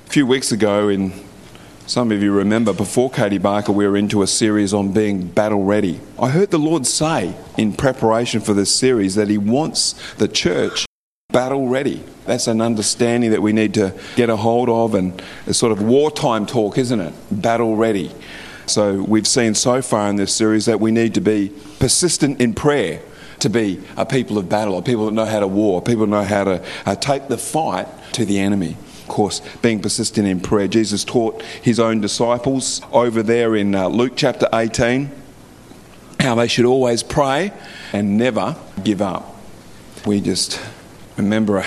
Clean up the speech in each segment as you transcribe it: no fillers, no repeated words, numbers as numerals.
A few weeks ago, some of you remember, before Katie Barker, we were into a series on being battle ready. I heard the Lord say in preparation for this series that He wants the church battle ready. That's an understanding that we need to get a hold of, and it's sort of wartime talk, isn't it? Battle ready. So we've seen so far in this series that we need to be persistent in prayer, to be a people of battle, a people that know how to war, people that know how to take the fight to the enemy. Of course, being persistent in prayer. Jesus taught His own disciples over there in Luke chapter 18 how they should always pray and never give up. We just remember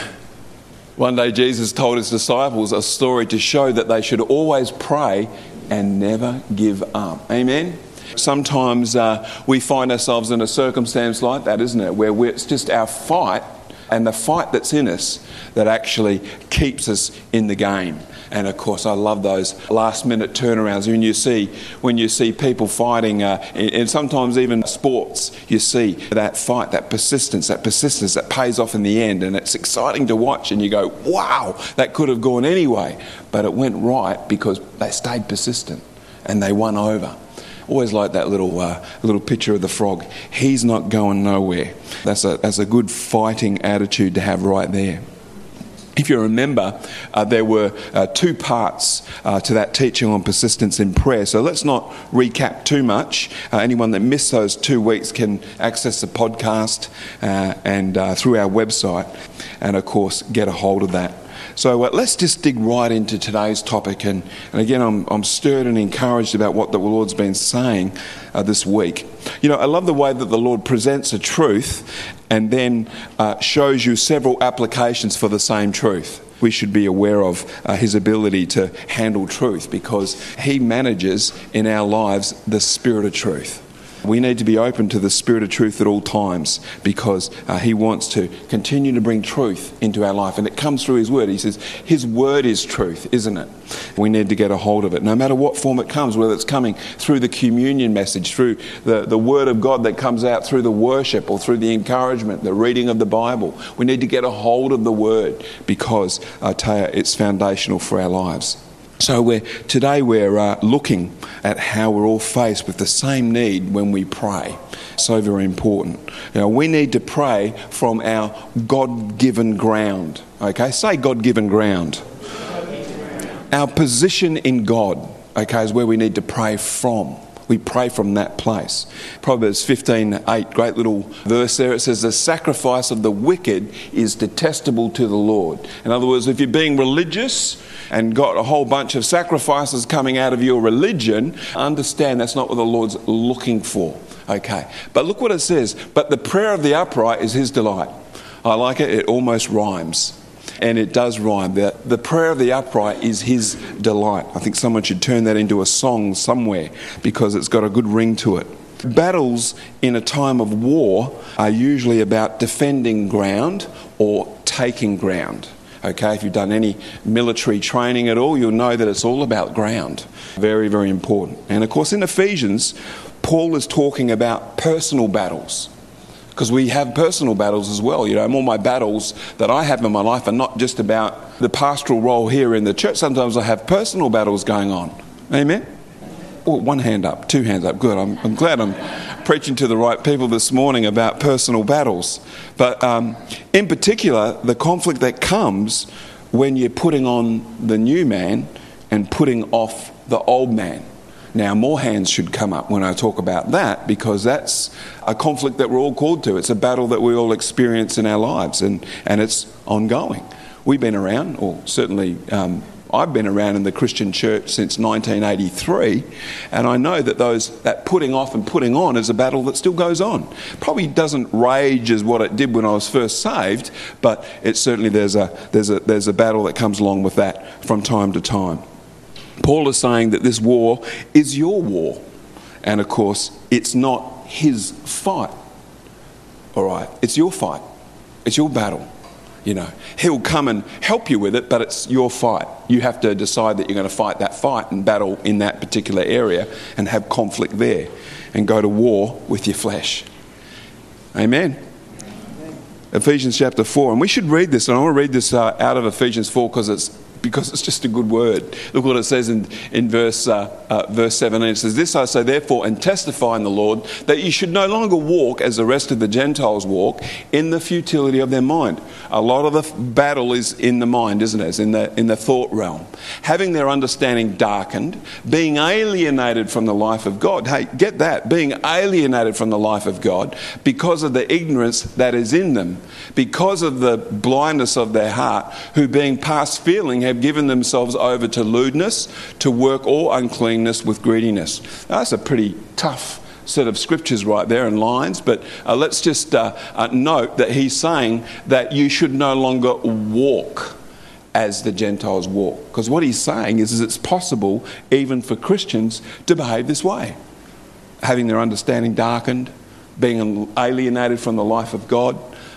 one day Jesus told His disciples a story to show that they should always pray and never give up. Amen? Sometimes we find ourselves in a circumstance like that, isn't it? Where it's just our fight and the fight that's in us that actually keeps us in the game. And of course, I love those last-minute turnarounds. When you see people fighting, and sometimes even sports, you see that fight, that persistence that pays off in the end. And it's exciting to watch, and you go, wow, that could have gone anyway. But it went right because they stayed persistent and they won over. Always like that little picture of the frog. He's not going nowhere. That's a good fighting attitude to have right there. If you remember, there were two parts to that teaching on persistence in prayer. So let's not recap too much. Anyone that missed those 2 weeks can access the podcast and through our website, and of course get a hold of that. So let's just dig right into today's topic. And again, I'm stirred and encouraged about what the Lord's been saying this week. You know, I love the way that the Lord presents a truth and then shows you several applications for the same truth. We should be aware of His ability to handle truth because He manages in our lives the Spirit of truth. We need to be open to the Spirit of truth at all times because He wants to continue to bring truth into our life. And it comes through His Word. He says His Word is truth, isn't it? We need to get a hold of it, no matter what form it comes, whether it's coming through the communion message, through the Word of God that comes out through the worship or through the encouragement, the reading of the Bible. We need to get a hold of the Word because, I tell you, it's foundational for our lives. So today we're looking at how we're all faced with the same need when we pray. So very important. You know, we need to pray from our God-given ground. Okay, say God-given ground. Our position in God, okay, is where we need to pray from. We pray from that place. Proverbs 15:8, great little verse there. It says, the sacrifice of the wicked is detestable to the Lord. In other words, if you're being religious and got a whole bunch of sacrifices coming out of your religion, understand that's not what the Lord's looking for. Okay. But look what it says. But the prayer of the upright is His delight. I like it. It almost rhymes. And it does rhyme. The prayer of the upright is His delight. I think someone should turn that into a song somewhere because it's got a good ring to it. Battles in a time of war are usually about defending ground or taking ground. Okay, if you've done any military training at all, you'll know that it's all about ground. Very, very important. And of course in Ephesians, Paul is talking about personal battles. Because we have personal battles as well. You know, all my battles that I have in my life are not just about the pastoral role here in the church. Sometimes I have personal battles going on. Amen? Oh, one hand up, two hands up. Good. I'm glad I'm preaching to the right people this morning about personal battles. But in particular, the conflict that comes when you're putting on the new man and putting off the old man. Now, more hands should come up when I talk about that because that's a conflict that we're all called to. It's a battle that we all experience in our lives and it's ongoing. We've been around, or certainly I've been around in the Christian church since 1983, and I know that that putting off and putting on is a battle that still goes on. Probably doesn't rage as what it did when I was first saved, but it certainly there's a battle that comes along with that from time to time. Paul is saying that this war is your war. And of course, it's not his fight. All right, it's your fight. It's your battle. You know, he'll come and help you with it, but it's your fight. You have to decide that you're going to fight that fight and battle in that particular area and have conflict there and go to war with your flesh. Amen. Ephesians chapter 4. And we should read this. And I want to read this out of Ephesians 4 because because it's just a good word. Look what it says in verse 17. It says, "This I say therefore and testify in the Lord, that you should no longer walk as the rest of the Gentiles walk, in the futility of their mind." A lot of the battle is in the mind, isn't it? It's in the thought realm. "Having their understanding darkened, being alienated from the life of God." Hey, get that. Being alienated from the life of God because of the ignorance that is in them, because of the blindness of their heart, who being past feeling have given themselves over to lewdness, to work all uncleanness with greediness. Now, that's a pretty tough set of scriptures right there and lines, but let's just note that he's saying that you should no longer walk as the Gentiles walk. Because what he's saying is it's possible even for Christians to behave this way. Having their understanding darkened, being alienated from the life of God,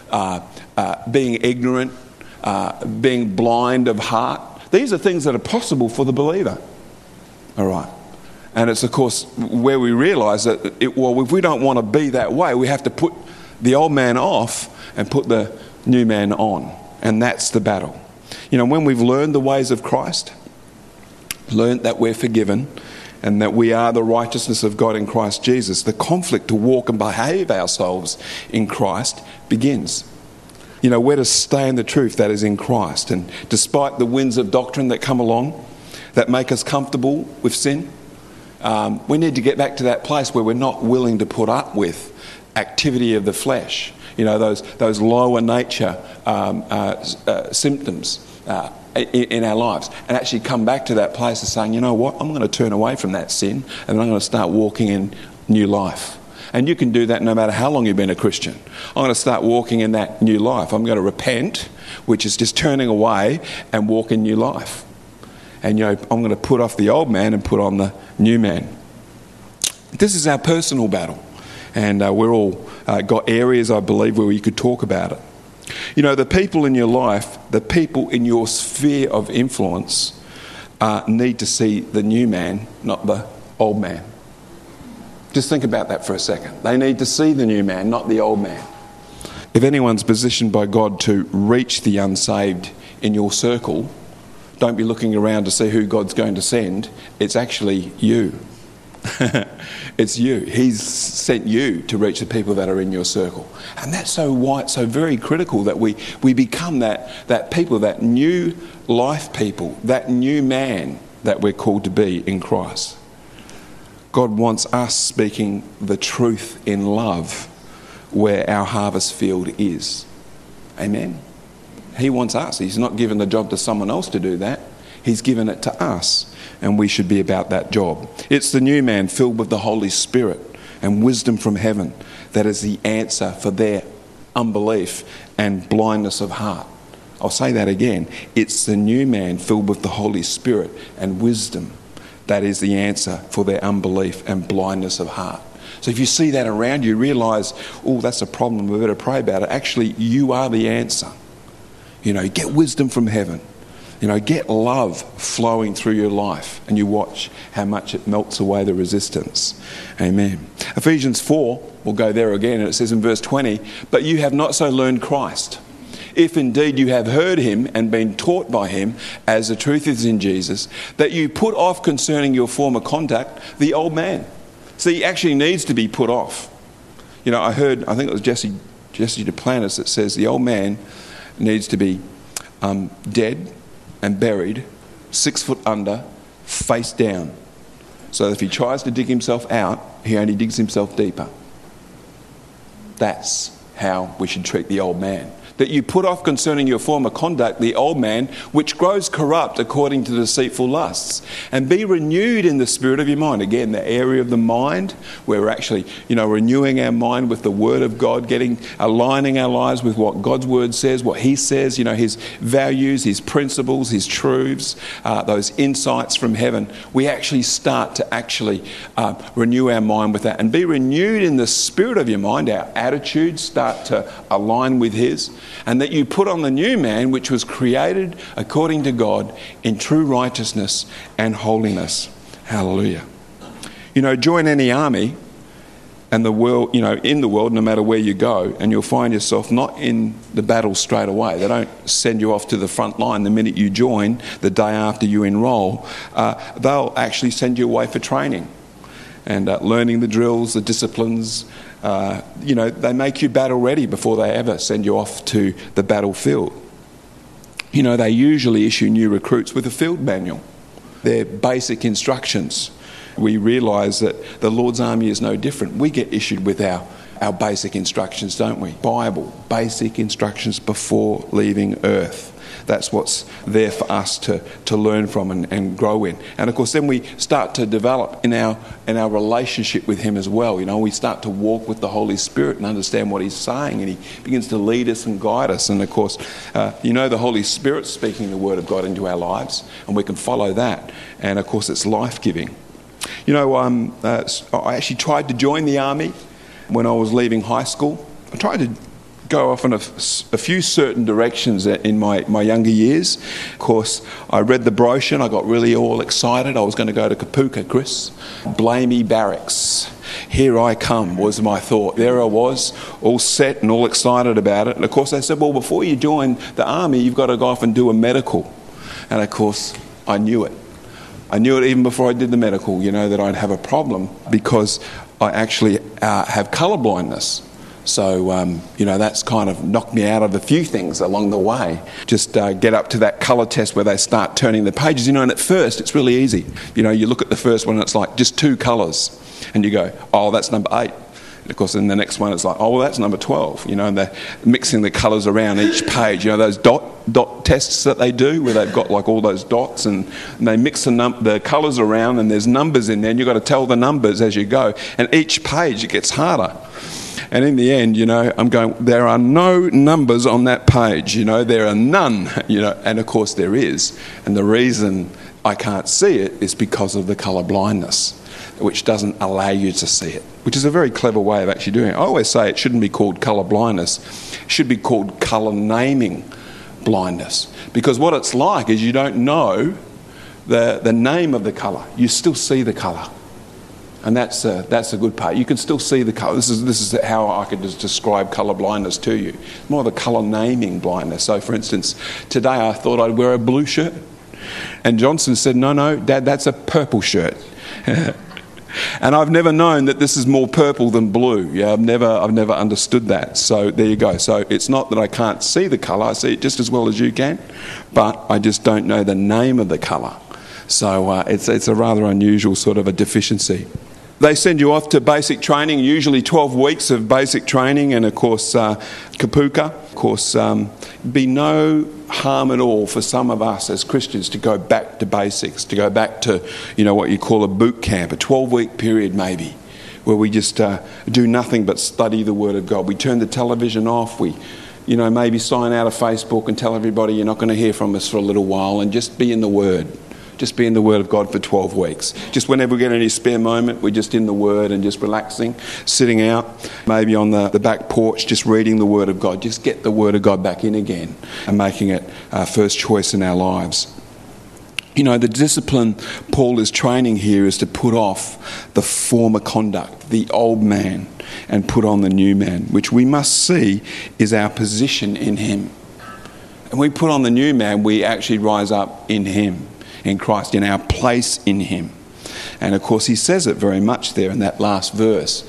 being ignorant, being blind of heart. These are things that are possible for the believer. All right. And it's, of course, where we realise that, if we don't want to be that way, we have to put the old man off and put the new man on. And that's the battle. You know, when we've learned the ways of Christ, learned that we're forgiven and that we are the righteousness of God in Christ Jesus, the conflict to walk and behave ourselves in Christ begins. You know, we're to stay in the truth that is in Christ. And despite the winds of doctrine that come along, that make us comfortable with sin, we need to get back to that place where we're not willing to put up with activity of the flesh. You know, those lower nature symptoms in our lives, and actually come back to that place of saying, you know what, I'm going to turn away from that sin and I'm going to start walking in new life. And you can do that no matter how long you've been a Christian. I'm going to start walking in that new life. I'm going to repent, which is just turning away, and walk in new life. And, you know, I'm going to put off the old man and put on the new man. This is our personal battle. And we're all got areas, I believe, where we could talk about it. You know, the people in your life, the people in your sphere of influence need to see the new man, not the old man. Just think about that for a second. They need to see the new man, not the old man. If anyone's positioned by God to reach the unsaved in your circle, don't be looking around to see who God's going to send. It's actually you. It's you. He's sent you to reach the people that are in your circle. And that's so very critical that we become that people, that new life people, that new man that we're called to be in Christ. God wants us speaking the truth in love where our harvest field is. Amen. He wants us. He's not given the job to someone else to do that. He's given it to us, and we should be about that job. It's the new man filled with the Holy Spirit and wisdom from heaven that is the answer for their unbelief and blindness of heart. I'll say that again. It's the new man filled with the Holy Spirit and wisdom that is the answer for their unbelief and blindness of heart. So if you see that around you, realise, oh, that's a problem, we better pray about it. Actually, you are the answer. You know, get wisdom from heaven. You know, get love flowing through your life, and you watch how much it melts away the resistance. Amen. Ephesians 4, we'll go there again, and it says in verse 20, "But you have not so learned Christ. If indeed you have heard him and been taught by him, as the truth is in Jesus, that you put off concerning your former conduct the old man." So he actually needs to be put off. You know, I think it was Jesse Duplantis that says the old man needs to be dead and buried 6 foot under, face down. So if he tries to dig himself out, he only digs himself deeper. That's how we should treat the old man. That you put off concerning your former conduct the old man, which grows corrupt according to deceitful lusts, and be renewed in the spirit of your mind. Again, the area of the mind where we're actually, renewing our mind with the Word of God, aligning our lives with what God's Word says, what He says, His values, His principles, His truths, those insights from heaven. We actually start to renew our mind with that, and be renewed in the spirit of your mind. Our attitudes start to align with His. And that you put on the new man, which was created according to God in true righteousness and holiness. Hallelujah. Join any army and the world, in the world, no matter where you go, and you'll find yourself not in the battle straight away. They don't send you off to the front line the minute you join, the day after you enrol. They'll actually send you away for training and learning the drills, the disciplines. They make you battle ready before they ever send you off to the battlefield. They usually issue new recruits with a field manual. They're basic instructions. We realise that the Lord's army is no different. We get issued with our basic instructions, don't we? Bible, basic instructions before leaving earth. That's what's there for us to learn from and grow in. And of course then we start to develop in our relationship with him as well. We start to walk with the Holy Spirit and understand what he's saying, and he begins to lead us and guide us. And of course, the Holy Spirit speaking the word of God into our lives, and we can follow that. And of course it's life-giving. I actually tried to join the army when I was leaving high school. I tried to go off in a few certain directions in my younger years. Of course, I read the brochure and I got really all excited. I was going to go to Kapooka, Chris. Blamey Barracks. Here I come was my thought. There I was, all set and all excited about it. And of course they said, well, before you join the army, you've got to go off and do a medical. And of course, I knew it. I knew it even before I did the medical, that I'd have a problem because I actually have colour blindness. So, that's kind of knocked me out of a few things along the way. Just get up to that colour test where they start turning the pages, and at first it's really easy. You look at the first one and it's like just 2 colours, and you go, oh, that's number 8. And of course, in the next one it's like, oh, well, that's number 12, and they're mixing the colours around each page. Those dot tests that they do where they've got like all those dots and they mix the colours around and there's numbers in there and you've got to tell the numbers as you go. And each page it gets harder. And in the end, I'm going, there are no numbers on that page, there are none, and of course there is. And the reason I can't see it is because of the colour blindness, which doesn't allow you to see it, which is a very clever way of actually doing it. I always say it shouldn't be called colour blindness, it should be called colour naming blindness. Because what it's like is you don't know the name of the colour, you still see the colour. And that's a good part. You can still see the colour. This is how I could just describe colour blindness to you. More of a colour naming blindness. So, for instance, today I thought I'd wear a blue shirt, and Johnson said, "No, Dad, that's a purple shirt." And I've never known that this is more purple than blue. Yeah, I've never understood that. So there you go. So it's not that I can't see the colour. I see it just as well as you can, but I just don't know the name of the colour. So it's a rather unusual sort of a deficiency. They send you off to basic training, usually 12 weeks of basic training, and of course Kapooka. Of course, be no harm at all for some of us as Christians to go back to basics, to go back to what you call a boot camp, a 12-week period maybe, where we just do nothing but study the Word of God. We turn the television off. We maybe sign out of Facebook and tell everybody you're not going to hear from us for a little while, and just be in the Word. Just be in the Word of God for 12 weeks. Just whenever we get any spare moment, we're just in the Word and just relaxing, sitting out, maybe on the back porch, just reading the Word of God. Just get the Word of God back in again and making it our first choice in our lives. The discipline Paul is training here is to put off the former conduct, the old man, and put on the new man, which we must see is our position in him. And we put on the new man, we actually rise up in him. In Christ, in our place in him. And of course he says it very much there in that last verse.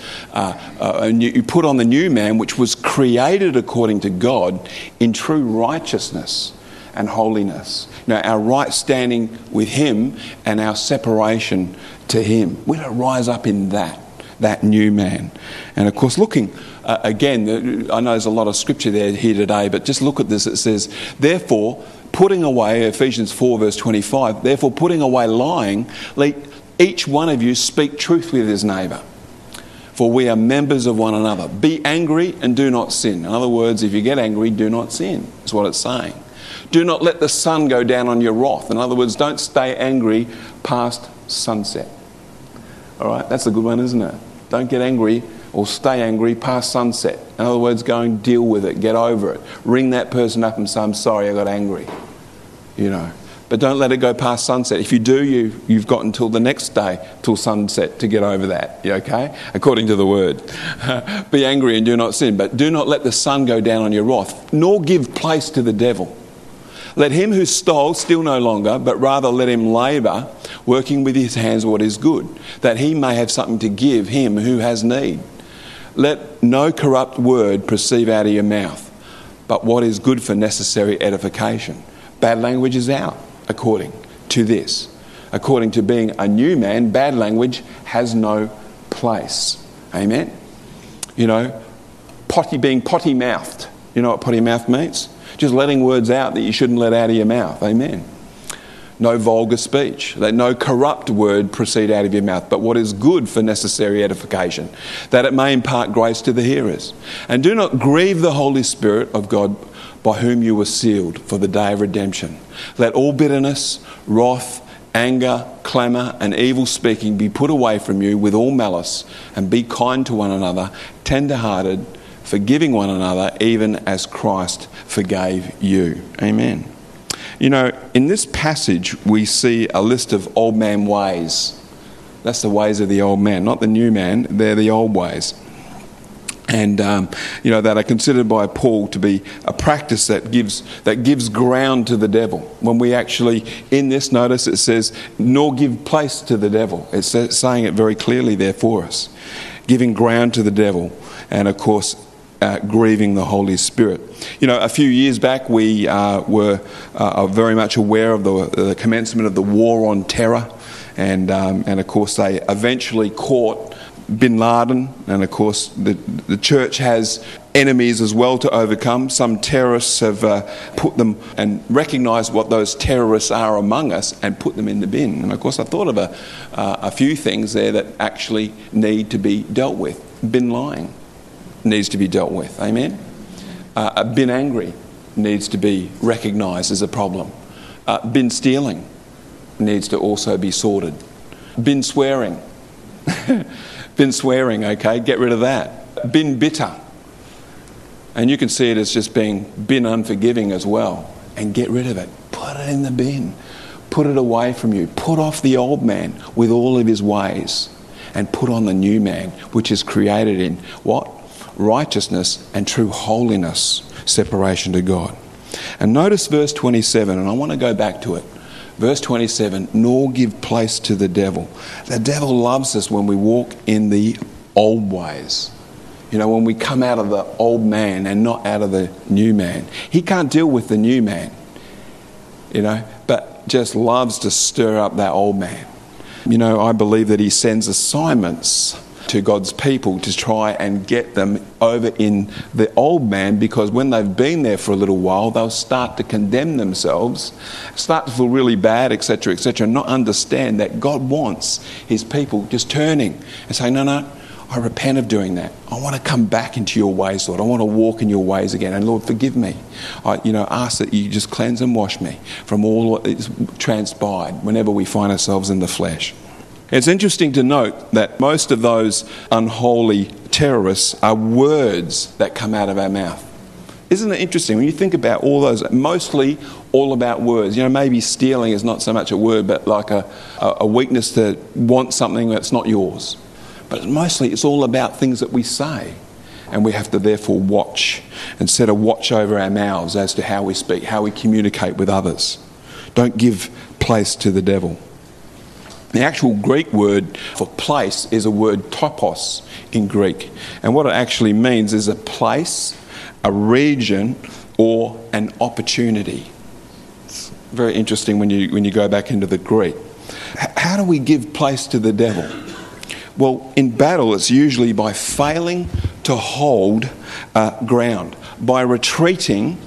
You put on the new man, which was created according to God in true righteousness and holiness. Our right standing with him and our separation to him. We're to rise up in that new man. And of course looking again, I know there's a lot of scripture here today, but just look at this. It says, therefore, putting away, Ephesians 4 verse 25, therefore putting away lying, let each one of you speak truth with his neighbour. For we are members of one another. Be angry and do not sin. In other words, if you get angry, do not sin. That's what it's saying. Do not let the sun go down on your wrath. In other words, don't stay angry past sunset. All right, that's a good one, isn't it? Don't get angry or stay angry past sunset. In other words, go and deal with it, get over it. Ring that person up and say, I'm sorry, I got angry. But don't let it go past sunset. If you do, you've got until the next day, till sunset, to get over that. You okay? According to the word. Be angry and do not sin. But do not let the sun go down on your wrath, nor give place to the devil. Let him who stole steal no longer, but rather let him labour, working with his hands what is good, that he may have something to give him who has need. Let no corrupt word proceed out of your mouth, but what is good for necessary edification. Bad language is out, according to this. According to being a new man, bad language has no place. Amen? You know, being potty-mouthed. You know what potty-mouthed means? Just letting words out that you shouldn't let out of your mouth. Amen? No vulgar speech. Let no corrupt word proceed out of your mouth, but what is good for necessary edification, that it may impart grace to the hearers. And do not grieve the Holy Spirit of God, by whom you were sealed for the day of redemption. Let all bitterness, wrath, anger, clamour and evil speaking be put away from you with all malice, and be kind to one another, tender-hearted, forgiving one another, even as Christ forgave you. Amen. You know, in this passage we see a list of old man ways. That's the ways of the old man, not the new man. They're the old ways. And, you know, that are considered by Paul to be a practice that gives ground to the devil. When we actually, in this notice, it says, nor give place to the devil. It's saying it very clearly there for us. Giving ground to the devil. And, of course, grieving the Holy Spirit. You know, a few years back we were very much aware of the commencement of the War on Terror. And of course, they eventually caught Bin Laden, and of course the church has enemies as well to overcome. Some terrorists have put them and recognised what those terrorists are among us and put them in the bin. And of course I thought of a few things there that actually need to be dealt with. Bin lying needs to be dealt with, amen? Bin angry needs to be recognised as a problem. Bin stealing needs to also be sorted. Bin swearing. Bin swearing, okay, get rid of that. Bin bitter. And you can see it as just being bin unforgiving as well. And get rid of it. Put it in the bin. Put it away from you. Put off the old man with all of his ways. And put on the new man, which is created in what? Righteousness and true holiness, separation to God. And notice verse 27, and I want to go back to it. Verse 27, nor give place to the devil. The devil loves us when we walk in the old ways. You know, when we come out of the old man and not out of the new man. He can't deal with the new man, you know, but just loves to stir up that old man. You know, I believe that he sends assignments to God's people to try and get them over in the old man, because when they've been there for a little while, they'll start to condemn themselves, start to feel really bad, etc., and not understand that God wants his people just turning and saying, no, I repent of doing that. I want to come back into your ways, Lord. I want to walk in your ways again. And Lord, forgive me. I ask that you just cleanse and wash me from all that's transpired whenever we find ourselves in the flesh. It's interesting to note that most of those unholy terrorists are words that come out of our mouth. Isn't it interesting when you think about all those, mostly all about words? You know, maybe stealing is not so much a word, but like a weakness to want something that's not yours. But mostly it's all about things that we say. And we have to therefore watch and set a watch over our mouths as to how we speak, how we communicate with others. Don't give place to the devil. The actual Greek word for place is a word topos in Greek. And what it actually means is a place, a region, or an opportunity. It's very interesting when you go back into the Greek. How do we give place to the devil? Well, in battle, it's usually by failing to hold ground, by retreating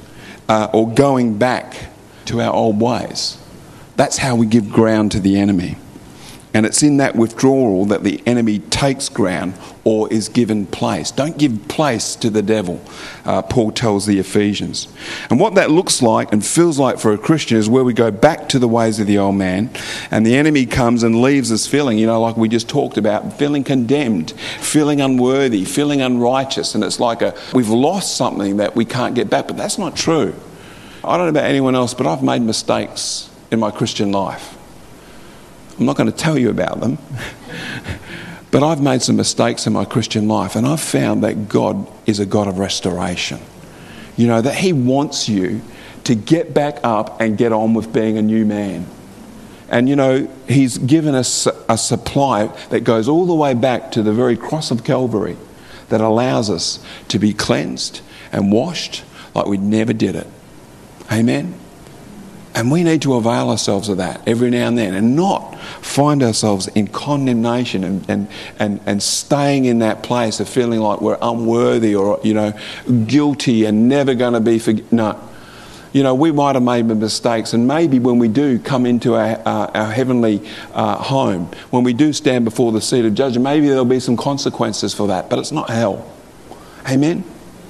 or going back to our old ways. That's how we give ground to the enemy. And it's in that withdrawal that the enemy takes ground or is given place. Don't give place to the devil, Paul tells the Ephesians. And what that looks like and feels like for a Christian is where we go back to the ways of the old man, and the enemy comes and leaves us feeling, like we just talked about, feeling condemned, feeling unworthy, feeling unrighteous. And it's like we've lost something that we can't get back. But that's not true. I don't know about anyone else, but I've made mistakes in my Christian life. I'm not going to tell you about them, but I've made some mistakes in my Christian life, and I've found that God is a God of restoration. You know, that he wants you to get back up and get on with being a new man. And, you know, he's given us a supply that goes all the way back to the very cross of Calvary that allows us to be cleansed and washed like we never did it. Amen? And we need to avail ourselves of that every now and then and not find ourselves in condemnation and staying in that place of feeling like we're unworthy or, you know, guilty and never going to be forgiven. No. You know, we might have made mistakes, and maybe when we do come into our heavenly home, when we do stand before the seat of judgment, maybe there'll be some consequences for that, but it's not hell. Amen?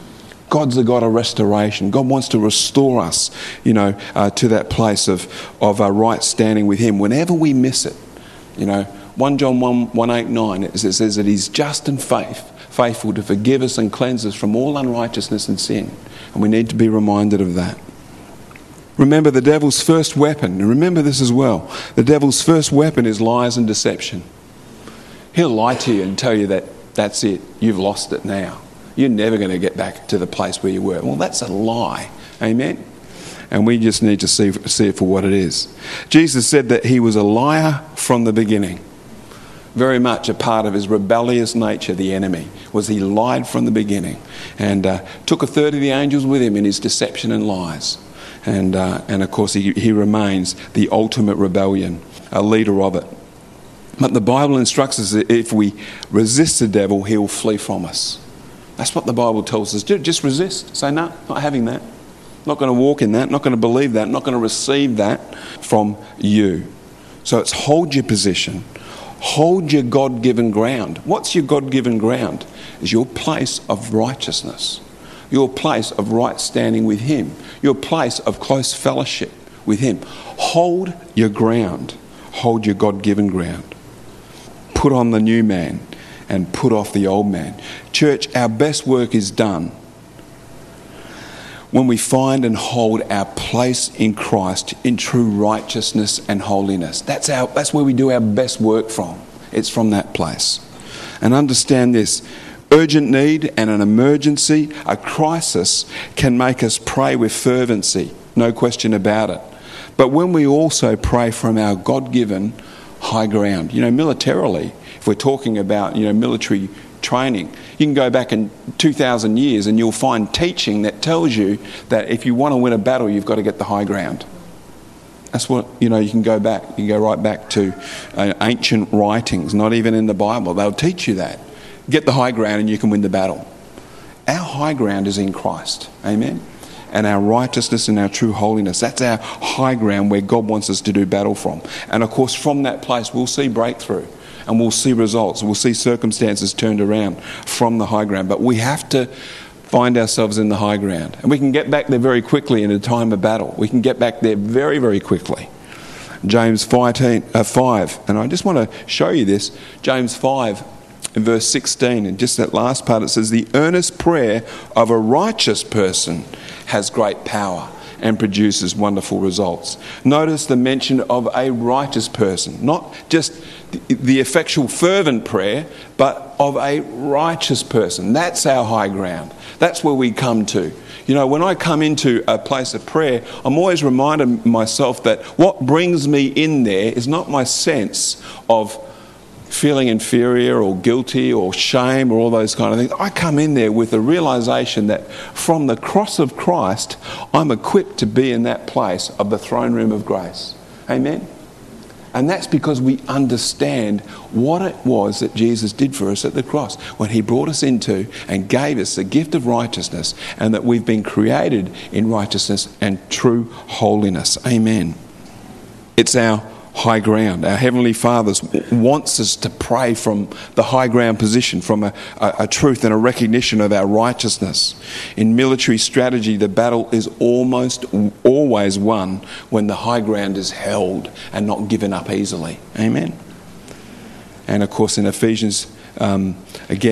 God's the God of restoration. God wants to restore us, you know, to that place of our right standing with him whenever we miss it. You know, 1 John 1:8-9, it says that he's just and faithful to forgive us and cleanse us from all unrighteousness and sin. And we need to be reminded of that. Remember the devil's first weapon, and remember this as well, the devil's first weapon is lies and deception. He'll lie to you and tell you that that's it, you've lost it now. You're never going to get back to the place where you were. Well, that's a lie. Amen? And we just need to see it for what it is. Jesus said that he was a liar from the beginning. Very much a part of his rebellious nature, the enemy, was he lied from the beginning and took a third of the angels with him in his deception and lies. And of course, he remains the ultimate rebellion, a leader of it. But the Bible instructs us that if we resist the devil, he'll flee from us. That's what the Bible tells us. Just resist. Say, no, not having that. Not going to walk in that. Not going to believe that. Not going to receive that from you. So it's hold your position. Hold your God-given ground. What's your God-given ground? It's your place of righteousness. Your place of right standing with him. Your place of close fellowship with him. Hold your ground. Hold your God-given ground. Put on the new man and put off the old man. Church, our best work is done when we find and hold our place in Christ in true righteousness and holiness. That's where we do our best work from. It's from that place. And understand this, urgent need and an emergency, a crisis can make us pray with fervency, no question about it. But when we also pray from our God-given high ground, you know, militarily, if we're talking about, you know, military training, you can go back in 2,000 years and you'll find teaching that tells you that if you want to win a battle, you've got to get the high ground. That's what, you know, you can go back. You can go right back to ancient writings, not even in the Bible. They'll teach you that. Get the high ground and you can win the battle. Our high ground is in Christ. Amen? And our righteousness and our true holiness. That's our high ground where God wants us to do battle from. And of course, from that place, we'll see breakthrough. And we'll see results. We'll see circumstances turned around from the high ground. But we have to find ourselves in the high ground. And we can get back there very quickly in a time of battle. We can get back there very, very quickly. James 5. And I just want to show you this. James 5 in verse 16. And just that last part, it says, the earnest prayer of a righteous person has great power and produces wonderful results. Notice the mention of a righteous person. Not just the effectual fervent prayer, but of a righteous person. That's our high ground. That's where we come to. You know, when I come into a place of prayer, I'm always reminding myself that what brings me in there is not my sense of feeling inferior or guilty or shame or all those kind of things. I come in there with the realization that from the cross of Christ, I'm equipped to be in that place of the throne room of grace. Amen? And that's because we understand what it was that Jesus did for us at the cross when he brought us into and gave us the gift of righteousness, and that we've been created in righteousness and true holiness. Amen. It's our high ground. Our Heavenly Father wants us to pray from the high ground position, from a truth and a recognition of our righteousness. In military strategy, the battle is almost always won when the high ground is held and not given up easily. Amen. And of course in Ephesians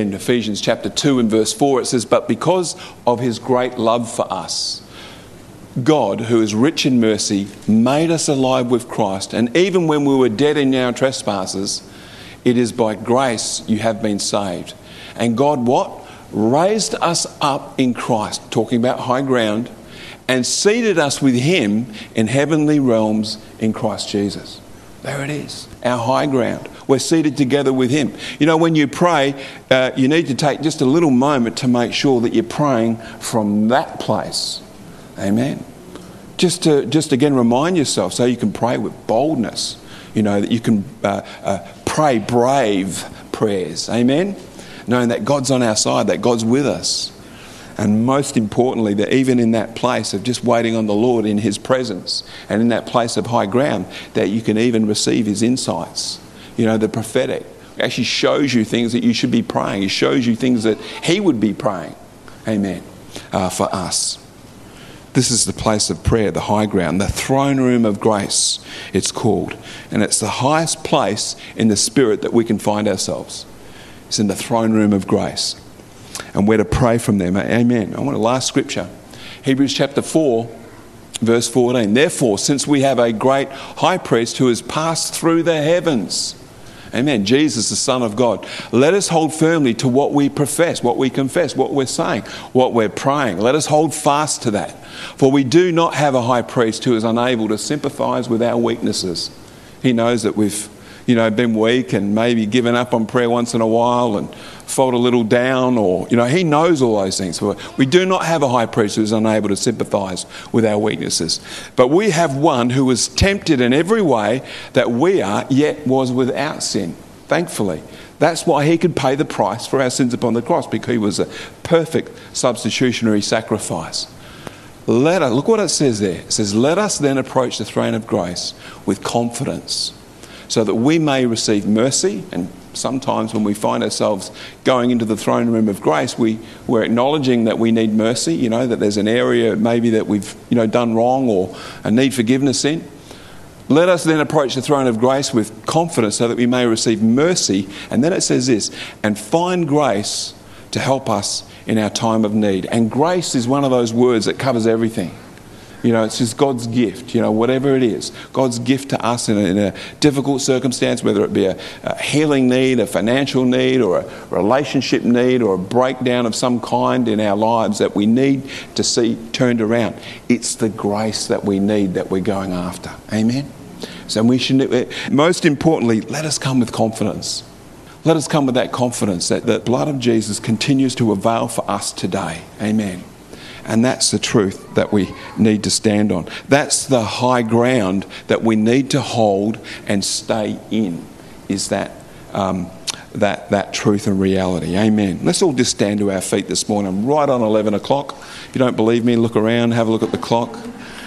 chapter 2 and verse 4, it says, but because of his great love for us, God, who is rich in mercy, made us alive with Christ. And even when we were dead in our trespasses, it is by grace you have been saved. And God what? Raised us up in Christ, talking about high ground, and seated us with him in heavenly realms in Christ Jesus. There it is, our high ground. We're seated together with him. You know, when you pray, you need to take just a little moment to make sure that you're praying from that place. Amen. Just again remind yourself so you can pray with boldness. You know, that you can pray brave prayers. Amen. Knowing that God's on our side, that God's with us. And most importantly, that even in that place of just waiting on the Lord in his presence and in that place of high ground, that you can even receive his insights. You know, the prophetic actually shows you things that you should be praying. He shows you things that he would be praying. Amen. For us. This is the place of prayer, the high ground, the throne room of grace, it's called. And it's the highest place in the spirit that we can find ourselves. It's in the throne room of grace. And we're to pray from them. Amen. I want a last scripture. Hebrews chapter 4, verse 14. Therefore, since we have a great high priest who has passed through the heavens. Amen. Jesus, the Son of God. Let us hold firmly to what we profess, what we confess, what we're saying, what we're praying. Let us hold fast to that. For we do not have a high priest who is unable to sympathise with our weaknesses. He knows that we've been weak and maybe given up on prayer once in a while and felt a little down, or, he knows all those things. We do not have a high priest who is unable to sympathise with our weaknesses. But we have one who was tempted in every way that we are, yet was without sin. Thankfully. That's why he could pay the price for our sins upon the cross, because he was a perfect substitutionary sacrifice. Look what it says there. It says, let us then approach the throne of grace with confidence, so that we may receive mercy. And sometimes when we find ourselves going into the throne room of grace, we're acknowledging that we need mercy, that there's an area maybe that we've done wrong or need forgiveness in. Let us then approach the throne of grace with confidence, so that we may receive mercy. And then it says this, and find grace to help us in our time of need. And grace is one of those words that covers everything. It's just God's gift, whatever it is. God's gift to us in a difficult circumstance, whether it be a healing need, a financial need, or a relationship need, or a breakdown of some kind in our lives that we need to see turned around. It's the grace that we need that we're going after. Amen? So we should, most importantly, let us come with confidence. Let us come with that confidence that the blood of Jesus continues to avail for us today. Amen. And that's the truth that we need to stand on. That's the high ground that we need to hold and stay in, is that truth and reality. Amen. Let's all just stand to our feet this morning. I'm right on 11 o'clock. If you don't believe me, look around, have a look at the clock.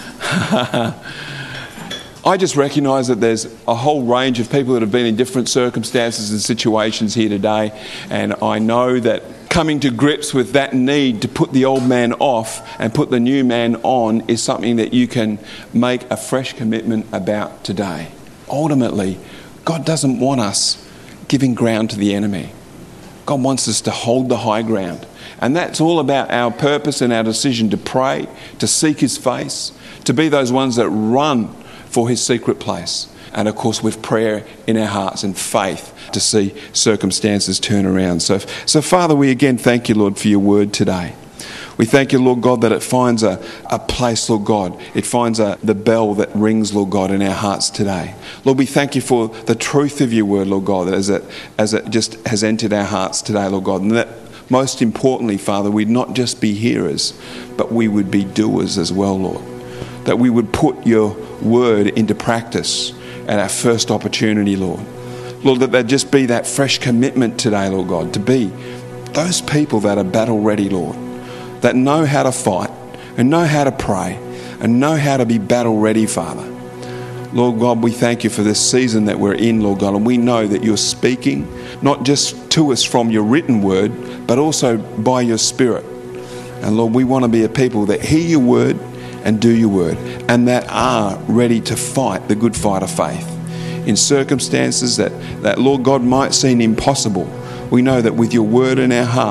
I just recognise that there's a whole range of people that have been in different circumstances and situations here today. And I know that coming to grips with that need to put the old man off and put the new man on is something that you can make a fresh commitment about today. Ultimately, God doesn't want us giving ground to the enemy. God wants us to hold the high ground. And that's all about our purpose and our decision to pray, to seek his face, to be those ones that run for his secret place. And of course with prayer in our hearts and faith to see circumstances turn around. So Father, we again thank you, Lord, for your word today. We thank you, Lord God, that it finds a place, Lord God. It finds the bell that rings, Lord God, in our hearts today. Lord, we thank you for the truth of your word, Lord God, as it just has entered our hearts today, Lord God. And that most importantly, Father, we'd not just be hearers, but we would be doers as well, Lord. That we would put your word into practice at our first opportunity, Lord. Lord, that there'd just be that fresh commitment today, Lord God, to be those people that are battle ready, Lord, that know how to fight and know how to pray and know how to be battle ready, Father. Lord God, we thank you for this season that we're in, Lord God, and we know that you're speaking not just to us from your written word, but also by your Spirit. And Lord, we want to be a people that hear your word and do your word, and that are ready to fight the good fight of faith. In circumstances that Lord God might seem impossible, we know that with your word in our heart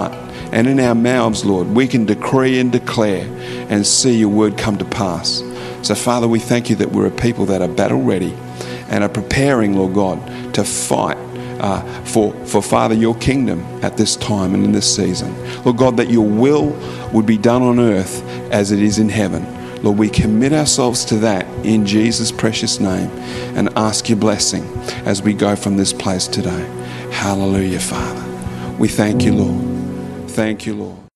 And in our mouths, Lord, we can decree and declare and see your word come to pass. So, Father, we thank you that we're a people that are battle ready and are preparing, Lord God, to fight for Father, your kingdom at this time and in this season. Lord God, that your will would be done on earth as it is in heaven. Lord, we commit ourselves to that in Jesus' precious name and ask your blessing as we go from this place today. Hallelujah, Father. We thank you, Lord. Thank you, Lord.